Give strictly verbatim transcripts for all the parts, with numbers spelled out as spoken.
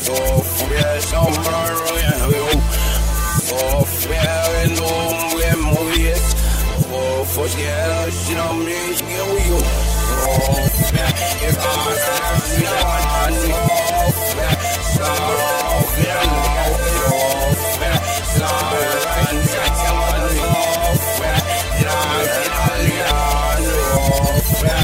Software somewhere you. Software no more movies. Oh, for the shit on me, you. Software if I see on software, software, software, software, and software, software,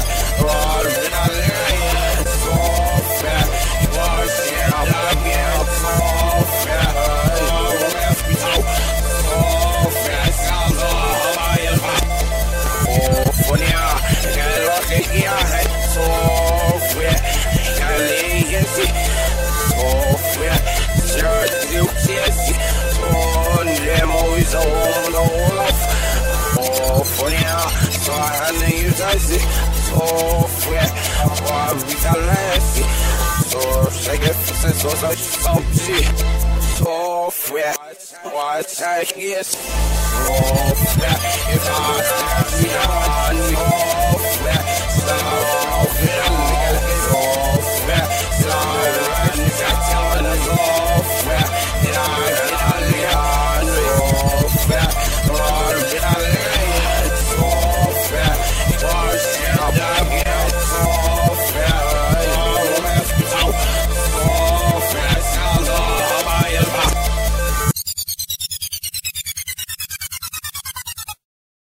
software, software, what I guess, software, if I see on software,